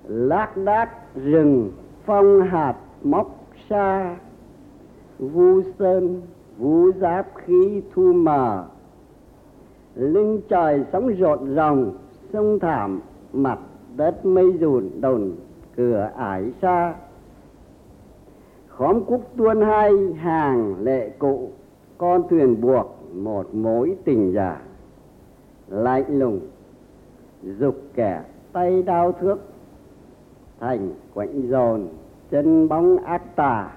lác đác rừng phong hạt móc xa, vu sơn vũ giáp khí thu mờ, lưng trời sóng rộn ròng, sông thảm mặt đất mây dùn đồn cửa ải xa. Khóm cúc tuôn hai hàng lệ cụ, con thuyền buộc một mối tình già. Lạnh lùng giục kẻ tay đao thước, thành quạnh dồn chân bóng ác tà.